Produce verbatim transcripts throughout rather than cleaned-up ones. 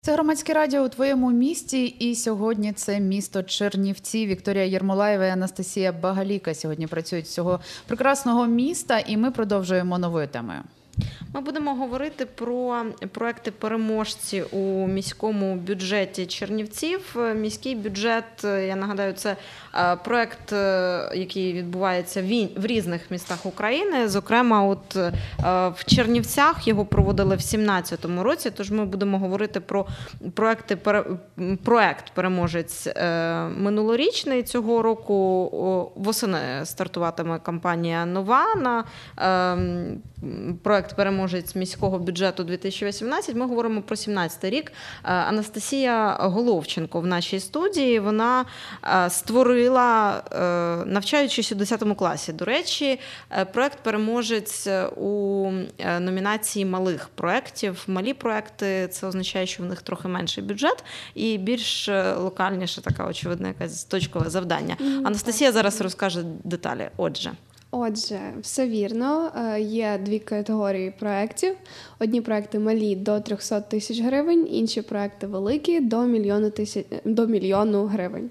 Це Громадське радіо у твоєму місті, і сьогодні це місто Чернівці. Вікторія Єрмолаєва і Анастасія Багаліка сьогодні працюють з цього прекрасного міста, і ми продовжуємо новою темою. Ми будемо говорити про проекти-переможці у міському бюджеті Чернівців. Міський бюджет, я нагадаю, це проект, який відбувається в різних містах України. Зокрема, от в Чернівцях його проводили в сімнадцятому році, тож ми будемо говорити про проекти, проект «Переможець» минулорічний. Цього року восени стартуватиме кампанія нова на проект «Переможець» міського бюджету дві тисячі вісімнадцять. Ми говоримо про сімнадцятий рік. Анастасія Головченко в нашій студії. Вона створила, навчаючись у десятому класі, до речі, проект «Переможець» у номінації малих проєктів. Малі проєкти – це означає, що в них трохи менший бюджет і більш локальніше, така очевидна якась точкове завдання. Mm, Анастасія так. зараз розкаже деталі. Отже. Отже, все вірно. Є дві категорії проєктів. Одні проєкти малі до триста тисяч гривень, інші проєкти великі до мільйону, тисяч, до мільйону гривень.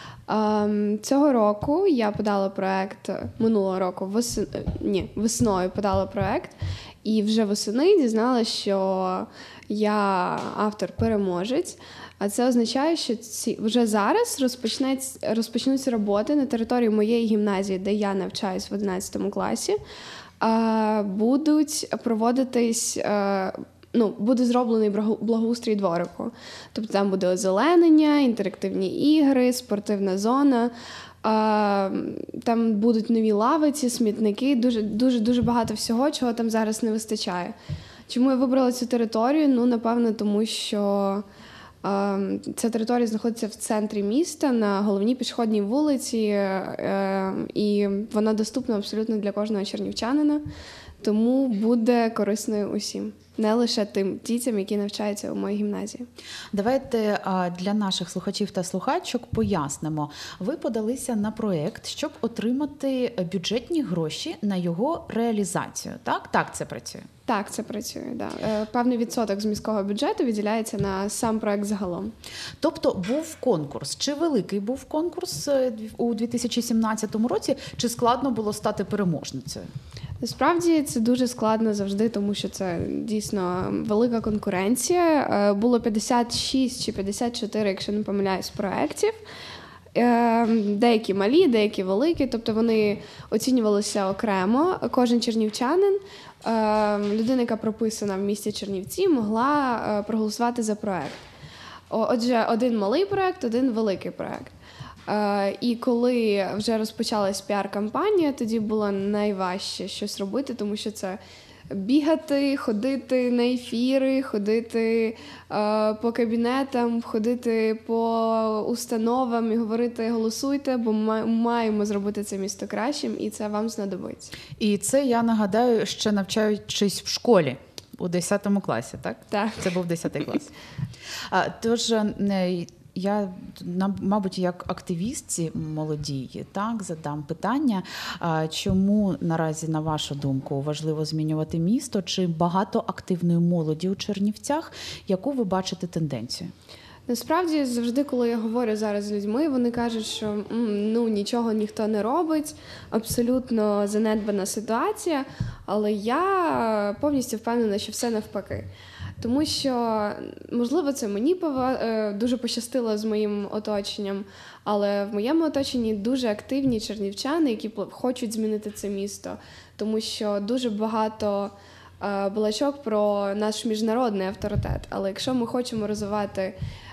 Цього року я подала проєкт, минулого року, весен... Ні, весною подала проєкт, і вже восени дізналася, що я автор-переможець. А це означає, що ці вже зараз розпочнуться роботи на території моєї гімназії, де я навчаюсь в одинадцятому класі, будуть проводитись, ну, буде зроблений благоустрій дворику. Тобто там буде озеленення, інтерактивні ігри, спортивна зона, там будуть нові лавиці, смітники, дуже, дуже, дуже багато всього, чого там зараз не вистачає. Чому я вибрала цю територію? Ну, напевно, тому що ця територія знаходиться в центрі міста, на головній пішохідній вулиці, і вона доступна абсолютно для кожного чернівчанина, тому буде корисною усім. Не лише тим дітям, які навчаються у моїй гімназії. Давайте для наших слухачів та слухачок пояснимо. Ви подалися на проєкт, щоб отримати бюджетні гроші на його реалізацію. Так? Так це працює? Так, це працює, да. Певний відсоток з міського бюджету виділяється на сам проєкт загалом. Тобто був конкурс. Чи великий був конкурс у дві тисячі сімнадцятому році, чи складно було стати переможницею? Насправді це дуже складно завжди, тому що це дійсно велика конкуренція. Було п'ятдесят шість чи п'ятдесят чотири, якщо не помиляюсь, проєктів. Деякі малі, деякі великі, тобто вони оцінювалися окремо. Кожен чернівчанин, людина, яка прописана в місті Чернівці, могла проголосувати за проєкт. Отже, один малий проєкт, один великий проєкт. І коли вже розпочалась піар-кампанія, тоді було найважче щось робити, тому що це бігати, ходити на ефіри, ходити е, по кабінетам, ходити по установам і говорити «голосуйте, бо ми маємо зробити це місто кращим, і це вам знадобиться». І це, я нагадаю, ще навчаючись в школі у десятому класі, так? Так. Це був десятий клас. А, тож, я, мабуть, як активістці молодій, так, задам питання, чому наразі, на вашу думку, важливо змінювати місто? Чи багато активної молоді у Чернівцях? Яку ви бачите тенденцію? Насправді, завжди, коли я говорю зараз з людьми, вони кажуть, що ну, нічого ніхто не робить, абсолютно занедбана ситуація, але я повністю впевнена, що все навпаки. Тому що, можливо, це мені дуже пощастило з моїм оточенням, але в моєму оточенні дуже активні чернівчани, які хочуть змінити це місто, тому що дуже багато балачок про наш міжнародний авторитет. Але якщо ми хочемо розвивати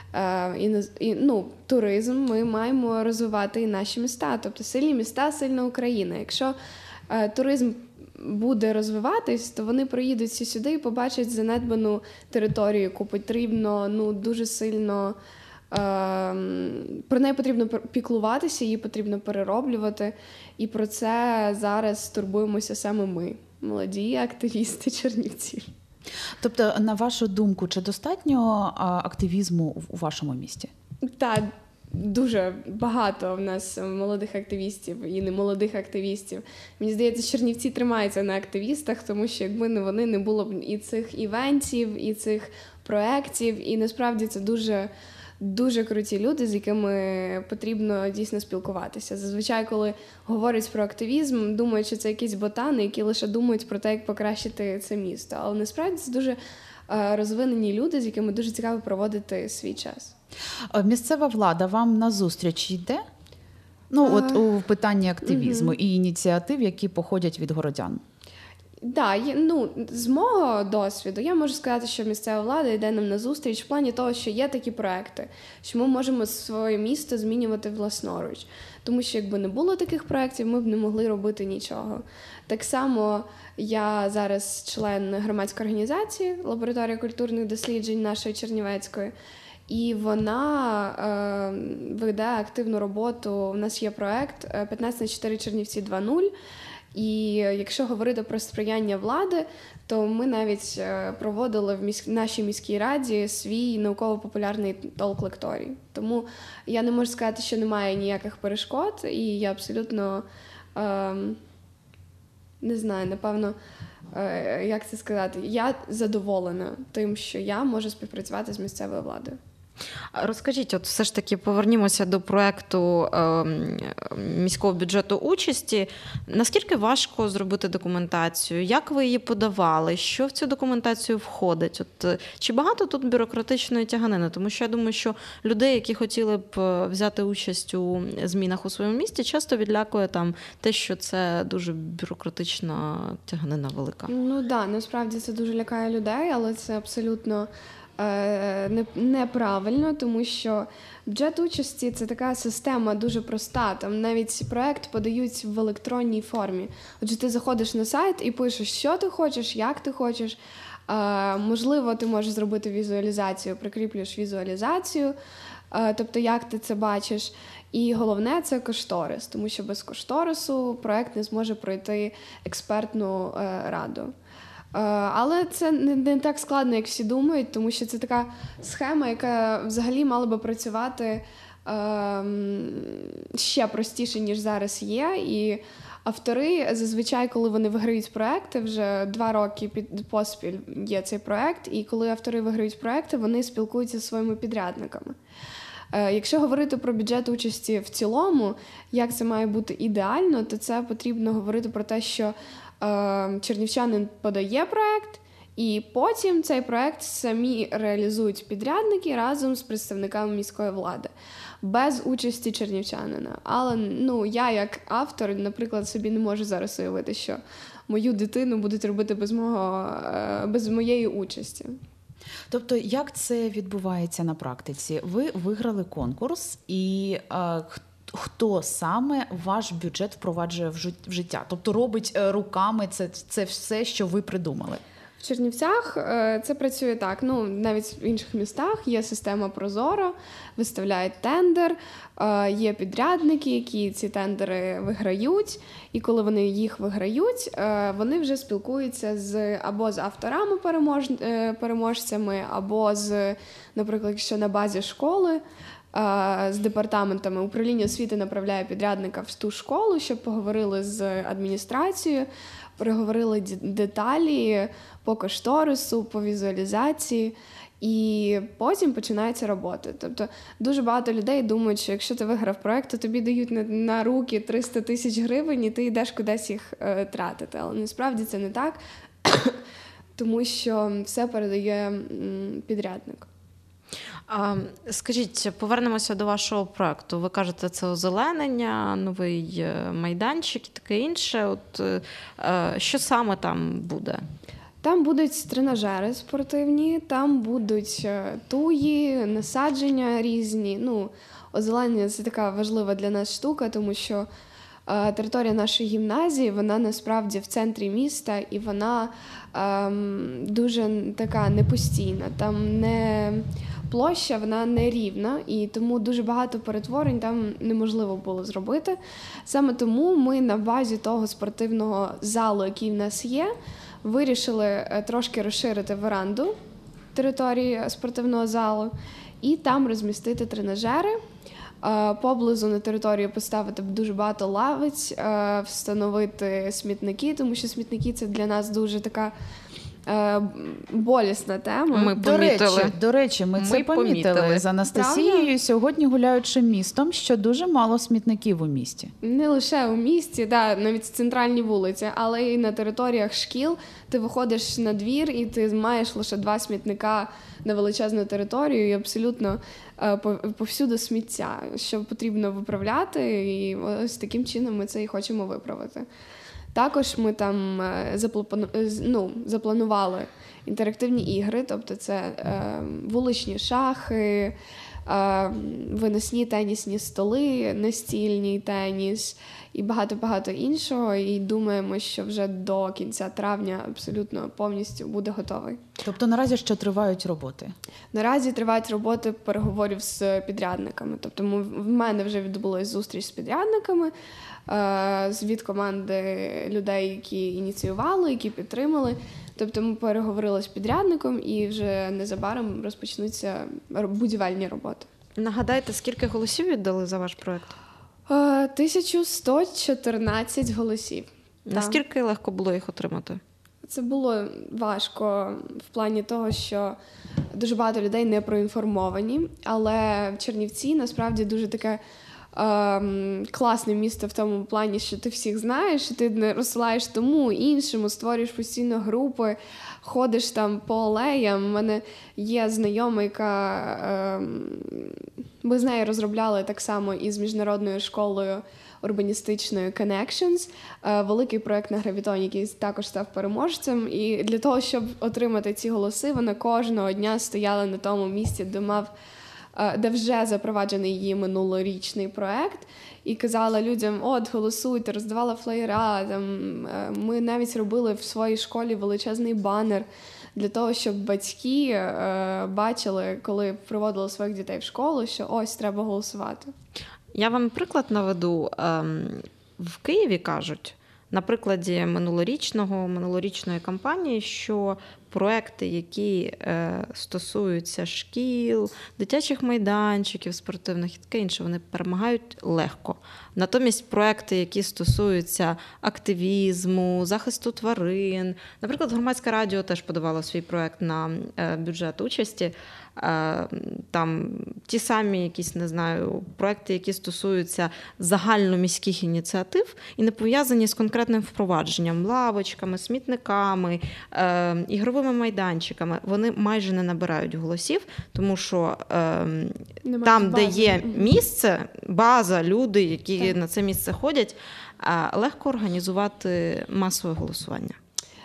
і, ну, туризм, ми маємо розвивати і наші міста. Тобто сильні міста, сильна Україна. Якщо туризм буде розвиватись, то вони приїдуть всі сюди і побачать занедбану територію, яку потрібно, ну, дуже сильно, е, про неї потрібно піклуватися, її потрібно перероблювати. І про це зараз турбуємося саме ми, молоді активісти Чернівців. Тобто, на вашу думку, чи достатньо активізму у вашому місті? Так, дуже багато в нас молодих активістів і немолодих активістів. Мені здається, Чернівці тримаються на активістах, тому що якби не вони, не було б і цих івентів, і цих проєктів, і насправді це дуже, дуже круті люди, з якими потрібно дійсно спілкуватися. Зазвичай, коли говорять про активізм, думають, що це якісь ботани, які лише думають про те, як покращити це місто. Але насправді це дуже розвинені люди, з якими дуже цікаво проводити свій час. Місцева влада вам на зустріч йде? Ну, а... от у питанні активізму угу. і ініціатив, які походять від городян. Так, да, ну, з мого досвіду я можу сказати, що місцева влада йде нам на зустріч в плані того, що є такі проекти, що ми можемо своє місто змінювати власноруч. Тому що якби не було таких проєктів, ми б не могли робити нічого. Так само я зараз член громадської організації «Лабораторія культурних досліджень» нашої Чернівецької, і вона е, веде активну роботу. У нас є проєкт п'ятнадцять на чотири Чернівці два нуль. І якщо говорити про сприяння влади, то ми навіть проводили в міськ... нашій міській раді свій науково-популярний толк-лекторій. Тому я не можу сказати, що немає ніяких перешкод, і я абсолютно, е... не знаю, напевно, е... як це сказати, я задоволена тим, що я можу співпрацювати з місцевою владою. Розкажіть, от все ж таки повернімося до проєкту е, міського бюджету участі. Наскільки важко зробити документацію? Як ви її подавали? Що в цю документацію входить? От, чи багато тут бюрократичної тяганини? Тому що я думаю, що людей, які хотіли б взяти участь у змінах у своєму місті, часто відлякує там те, що це дуже бюрократична тяганина велика. Ну так, да, насправді це дуже лякає людей, але це абсолютно неправильно, тому що бюджет участі – це така система дуже проста. Там навіть проєкт подають в електронній формі. Отже, ти заходиш на сайт і пишеш, що ти хочеш, як ти хочеш. Можливо, ти можеш зробити візуалізацію, прикріплюєш візуалізацію, тобто як ти це бачиш. І головне – це кошторис, тому що без кошторису проєкт не зможе пройти експертну раду. Але це не так складно, як всі думають, тому що це така схема, яка взагалі мала би працювати ще простіше, ніж зараз є. І автори зазвичай, коли вони виграють проекти, вже два роки під поспіль є цей проект, і коли автори виграють проекти, вони спілкуються зі своїми підрядниками. Якщо говорити про бюджет участі в цілому, як це має бути ідеально, то це потрібно говорити про те, що чернівчанин подає проект, і потім цей проект самі реалізують підрядники разом з представниками міської влади, без участі чернівчанина. Але ну, я як автор, наприклад, собі не можу зараз уявити, що мою дитину будуть робити без, мого, без моєї участі. Тобто, як це відбувається на практиці? Ви виграли конкурс, і е, хто саме ваш бюджет впроваджує в життя? Тобто робить руками це, це все, що ви придумали? В Чернівцях це працює так, ну навіть в інших містах є система Прозоро, виставляють тендер, є підрядники, які ці тендери виграють, і коли вони їх виграють, вони вже спілкуються з або з авторами перемож, переможцями, або з, наприклад, якщо на базі школи, з департаментами управління освіти направляє підрядника в ту школу, щоб поговорили з адміністрацією, переговорили деталі по кошторису, по візуалізації, і потім починається робота. Тобто дуже багато людей думають, що якщо ти виграв проєкт, то тобі дають на, на руки триста тисяч гривень, і ти йдеш кудись їх е, тратити. Але насправді це не так, тому що все передає м, підрядник. Скажіть, повернемося до вашого проєкту. Ви кажете, це озеленення, новий майданчик і таке інше. От, що саме там буде? Там будуть тренажери спортивні, там будуть туї, насадження різні. Ну, озеленення – це така важлива для нас штука, тому що територія нашої гімназії, вона насправді в центрі міста, і вона ем, дуже така непостійна. Там не площа, вона не рівна, і тому дуже багато перетворень там неможливо було зробити. Саме тому ми на базі того спортивного залу, який в нас є, вирішили трошки розширити веранду території спортивного залу і там розмістити тренажери. Поблизу на території поставити дуже багато лавиць, встановити смітники, тому що смітники – це для нас дуже така е, болісна тема. Ми До речі, помітили. до речі, ми, Ми це помітили. помітили. З Анастасією Правда? сьогодні гуляючи містом, що дуже мало смітників у місті. Не лише у місті, да, навіть центральні вулиці, але й на територіях шкіл. Ти виходиш на двір і ти маєш лише два смітника на величезну територію і абсолютно е, повсюди сміття, що потрібно виправляти, і ось таким чином ми це і хочемо виправити. Також ми там е, заплану, ну, запланували інтерактивні ігри, тобто це е, вуличні шахи, е, виносні тенісні столи, настільний теніс і багато-багато іншого. І думаємо, що вже до кінця травня абсолютно повністю буде готовий. Тобто наразі ще тривають роботи? Наразі тривають роботи переговорів з підрядниками. Тобто ми, в мене вже відбулася зустріч з підрядниками, е, від команди людей, які ініціювали, які підтримали. Тобто ми переговорили з підрядником і вже незабаром розпочнуться будівельні роботи. Нагадайте, скільки голосів віддали за ваш проєкт? Е, тисяча сто чотирнадцять голосів. Наскільки легко було їх отримати? Це було важко в плані того, що дуже багато людей не проінформовані, але в Чернівці насправді дуже таке ем, класне місто в тому плані, що ти всіх знаєш, і ти не розсилаєш тому, іншому, створюєш постійно групи, ходиш там по алеям. У мене є знайома, яка ем, ми з нею розробляли так само із міжнародною школою урбаністичною Connections, великий проєкт на Гравітоні, який також став переможцем. І для того, щоб отримати ці голоси, вона кожного дня стояла на тому місці, де мав, де вже запроваджений її минулорічний проєкт, і казала людям: от, голосуйте, роздавала флеєра. Там, ми навіть робили в своїй школі величезний банер для того, щоб батьки е, бачили, коли приводили своїх дітей в школу, що ось, треба голосувати. Я вам приклад наведу. В Києві кажуть, на прикладі минулорічного, минулорічної кампанії, що проекти, які стосуються шкіл, дитячих майданчиків, спортивних і таке інше, вони перемагають легко. Натомість проекти, які стосуються активізму, захисту тварин, наприклад, Громадське радіо теж подавало свій проект на бюджет участі, там ті самі якісь, не знаю, проекти, які стосуються загальноміських ініціатив і не пов'язані з конкретним впровадженням, лавочками, смітниками, е, ігровими майданчиками, вони майже не набирають голосів, тому що е, там, де є місце, база, люди, які так. на це місце ходять, е, легко організувати масове голосування.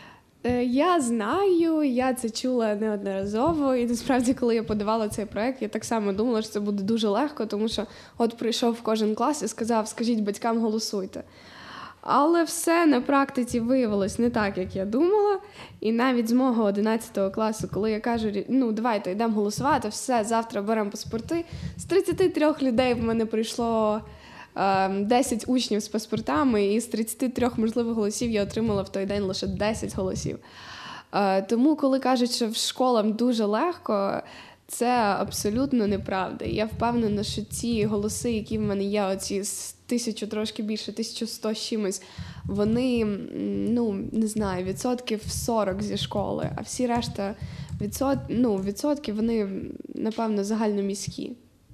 Я знаю, я це чула неодноразово, і насправді, коли я подавала цей проект, я так само думала, що це буде дуже легко, тому що от прийшов в кожен клас і сказав: скажіть батькам, голосуйте. Але все на практиці виявилось не так, як я думала, і навіть з мого одинадцятого класу, коли я кажу: ну давайте йдемо голосувати, все, завтра беремо паспорти, з тридцяти трьох людей в мене прийшло десять учнів з паспортами, і з тридцяти трьох можливих голосів я отримала в той день лише десять голосів. Тому, коли кажуть, що в школам дуже легко, це абсолютно неправда. Я впевнена, що ці голоси, які в мене є, оці з тисячу, трошки більше, тисяча сто з чимось, вони, ну, не знаю, відсотків сорок зі школи, а всі решта відсот... ну, відсотки, вони, напевно, загальноміські.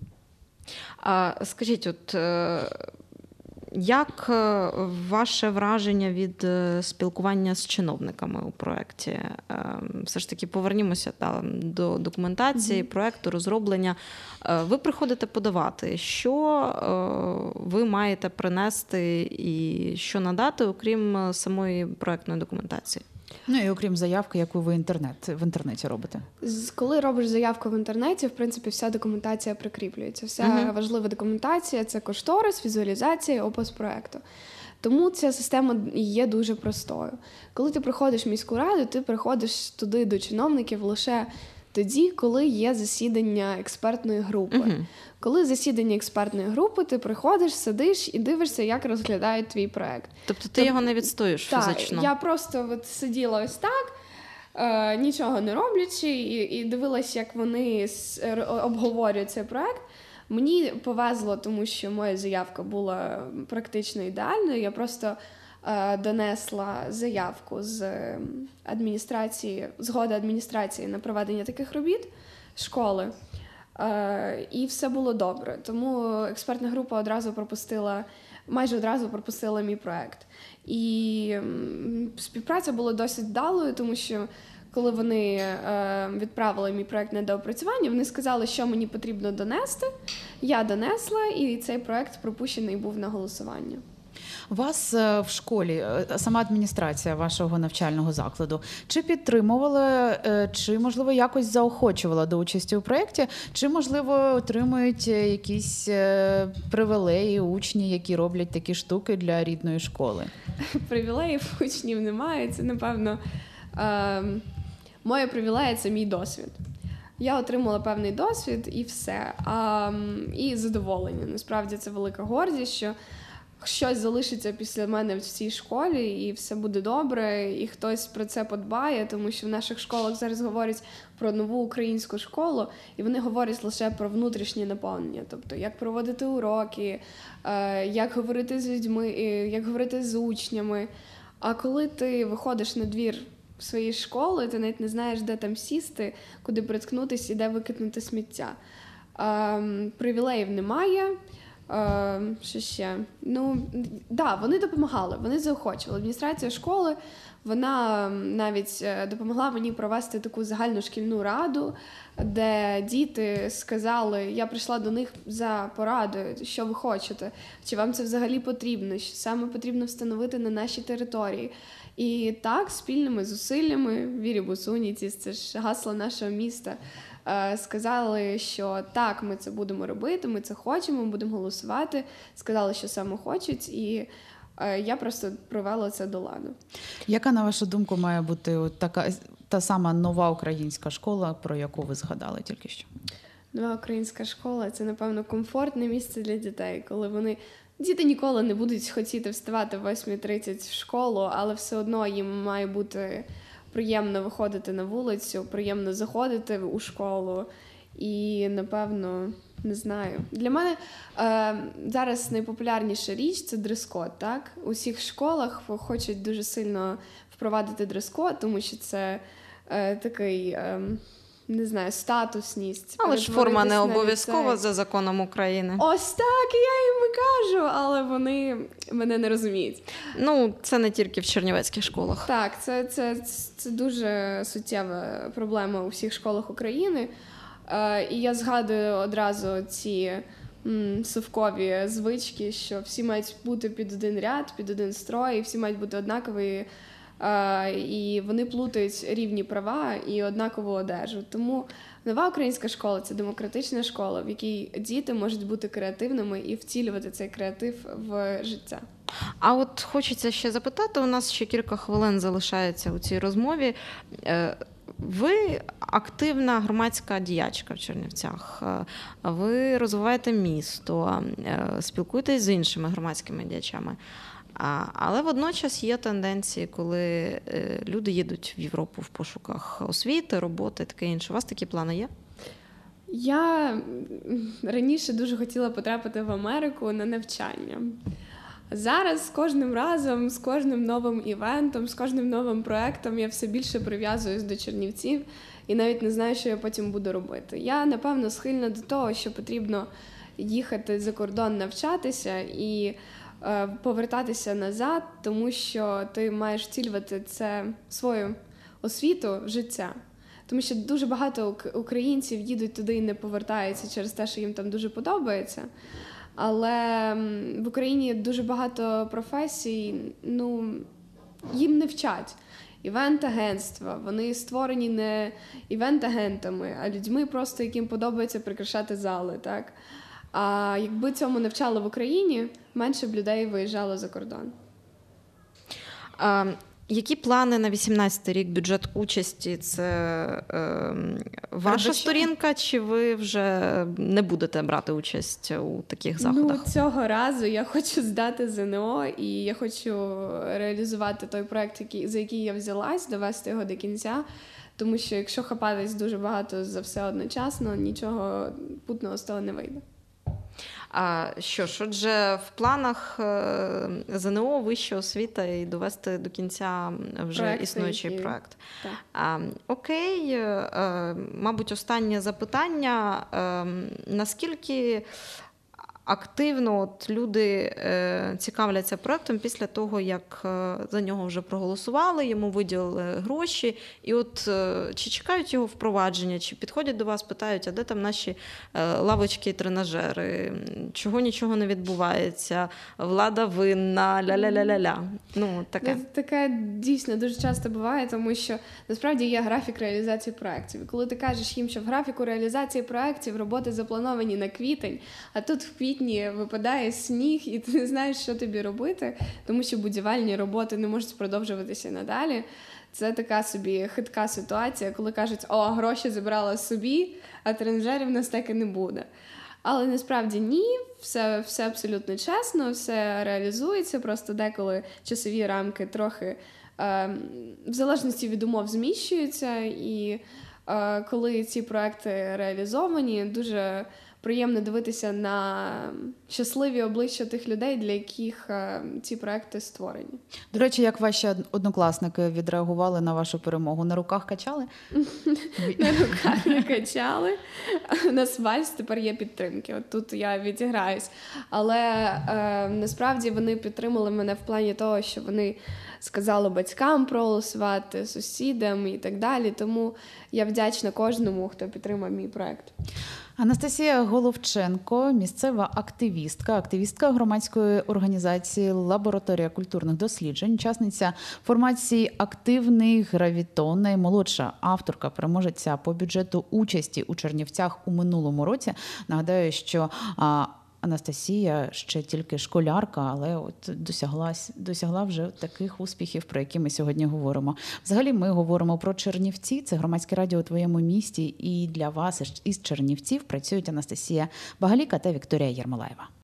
А скажіть, от як ваше враження від спілкування з чиновниками у проєкті? Все ж таки повернімося там до документації, mm-hmm. проєкту, розроблення. Ви приходите подавати. Що ви маєте принести і що надати, окрім самої проєктної документації? Ну і окрім заявки, яку ви інтернет, в інтернеті робите. Коли робиш заявку в інтернеті, в принципі, вся документація прикріплюється. Вся uh-huh. важлива документація – це кошторис, візуалізація, опис проєкту. Тому ця система є дуже простою. Коли ти приходиш в міську раду, ти приходиш туди до чиновників лише тоді, коли є засідання експертної групи. Uh-huh. Коли засідання експертної групи, ти приходиш, сидиш і дивишся, як розглядають твій проект. Тобто ти Тоб... його не відстоюєш так, фізично? Так, я просто от сиділа ось так, е, нічого не роблячи, і, і дивилась, як вони обговорюють цей проект. Мені повезло, тому що моя заявка була практично ідеальною. Я просто донесла заявку з адміністрації, згоди адміністрації на проведення таких робіт школи. І все було добре. Тому експертна група одразу пропустила, майже одразу пропустила мій проект. І співпраця була досить вдалою, тому що коли вони відправили мій проект на доопрацювання, вони сказали, що мені потрібно донести. Я донесла, і цей проект пропущений був на голосування. Вас в школі, сама адміністрація вашого навчального закладу, чи підтримувала, чи, можливо, якось заохочувала до участі у проєкті, чи, можливо, отримують якісь привілеї учні, які роблять такі штуки для рідної школи? Привілеїв учнів немає, це, напевно, е, моя привілея – це мій досвід. Я отримала певний досвід і все. А, і задоволення. Насправді це велика гордість, що щось залишиться після мене в цій школі, і все буде добре, і хтось про це подбає, тому що в наших школах зараз говорять про нову українську школу, і вони говорять лише про внутрішнє наповнення, тобто як проводити уроки, як говорити з людьми, як говорити з учнями. А коли ти виходиш на двір своєї школи, ти навіть не знаєш, де там сісти, куди приткнутися і де викинути сміття. Привілеїв немає. Uh, що ще? Ну, да, вони допомагали, вони заохочували. Адміністрація школи, вона навіть допомогла мені провести таку загальну шкільну раду, де діти сказали, я прийшла до них за порадою, що ви хочете, чи вам це взагалі потрібно, що саме потрібно встановити на нашій території. І так, спільними зусиллями, вірі бусуніці, це ж гасло нашого міста, сказали, що так, ми це будемо робити, ми це хочемо, ми будемо голосувати. Сказали, що саме хочуть, і я просто привела це до ладу. Яка, на вашу думку, має бути така, та сама нова українська школа, про яку ви згадали тільки що? Нова українська школа – це, напевно, комфортне місце для дітей, коли вони... Діти ніколи не будуть хотіти вставати в восьма тридцять в школу, але все одно їм має бути приємно виходити на вулицю, приємно заходити у школу. І, напевно, не знаю. Для мене е, зараз найпопулярніша річ – це дрес-код, так? У всіх школах хочуть дуже сильно впровадити дрес-код, тому що це е, такий... Е, не знаю, статусність. Але ж форма не обов'язкова за законом України. Ось так, я їм і кажу, але вони мене не розуміють. Ну, це не тільки в чернівецьких школах. Так, це, це, це дуже суттєва проблема у всіх школах України. Е, і я згадую одразу ці м, совкові звички, що всі мають бути під один ряд, під один строй, і всі мають бути однакові. Uh, і вони плутають рівні права і однакову одежу. Тому нова українська школа – це демократична школа, в якій діти можуть бути креативними і втілювати цей креатив в життя. А от хочеться ще запитати, у нас ще кілька хвилин залишається у цій розмові. Ви активна громадська діячка в Чернівцях, ви розвиваєте місто, спілкуєтесь з іншими громадськими діячами. Але водночас є тенденції, коли люди їдуть в Європу в пошуках освіти, роботи, таке інше. У вас такі плани є? Я раніше дуже хотіла потрапити в Америку на навчання. Зараз з кожним разом, з кожним новим івентом, з кожним новим проєктом я все більше прив'язуюсь до Чернівців і навіть не знаю, що я потім буду робити. Я, напевно, схильна до того, що потрібно їхати за кордон навчатися і повертатися назад, тому що ти маєш втілювати це свою освіту в життя. Тому що дуже багато українців їдуть туди і не повертаються через те, що їм там дуже подобається. Але в Україні дуже багато професій, ну, їм не вчать. Івент-агентства, вони створені не івент-агентами, а людьми просто, яким подобається прикрашати зали, так? А якби цьому навчали в Україні, менше б людей виїжджало за кордон. А, які плани на вісімнадцятий рік, бюджет участі? Це е, ваша Ребача. сторінка, чи ви вже не будете брати участь у таких заходах? Ну, цього разу я хочу здати ЗНО, і я хочу реалізувати той проєкт, який, за який я взялась, довести його до кінця. Тому що якщо хапатись дуже багато за все одночасно, нічого путного з того не вийде. А що ж, отже, в планах ЗНО вища освіта і довести до кінця вже Проекти, існуючий які... проект. Так. А, окей, мабуть, останнє запитання. Наскільки активно от люди е, цікавляться проектом після того, як е, за нього вже проголосували, йому виділили гроші, і от е, чи чекають його впровадження, чи підходять до вас, питають, а де там наші е, лавочки і тренажери, чого нічого не відбувається, влада винна, ля-ля-ля-ля-ля. Ну, таке. Таке дійсно дуже часто буває, тому що насправді є графік реалізації проєктів. І коли ти кажеш їм, що в графіку реалізації проєктів роботи заплановані на квітень, а тут в квітні випадає сніг, і ти не знаєш, що тобі робити, тому що будівельні роботи не можуть продовжуватися надалі. Це така собі хитка ситуація, коли кажуть, о, гроші забрала собі, а тренажерів в нас так і не буде. Але насправді ні, все, все абсолютно чесно, все реалізується, просто деколи часові рамки трохи е, в залежності від умов зміщуються, і е, коли ці проекти реалізовані, дуже приємно дивитися на щасливі обличчя тих людей, для яких е, ці проекти створені. До речі, як ваші однокласники відреагували на вашу перемогу? На руках качали? На руках не качали. На вальс тепер є підтримки. От тут я відіграюсь. Але е, насправді вони підтримали мене в плані того, що вони сказали батькам проголосувати, сусідам і так далі. Тому я вдячна кожному, хто підтримав мій проект. Анастасія Головченко, місцева активістка, активістка громадської організації «Лабораторія культурних досліджень», учасниця формації «Активний гравітон», наймолодша авторка, переможеця по бюджету участі у Чернівцях у минулому році. Нагадаю, що а, Анастасія ще тільки школярка, але от досягла, досягла вже таких успіхів, про які ми сьогодні говоримо. Взагалі ми говоримо про Чернівці, це громадське радіо у твоєму місті, і для вас із Чернівців працюють Анастасія Багаліка та Вікторія Єрмолаєва.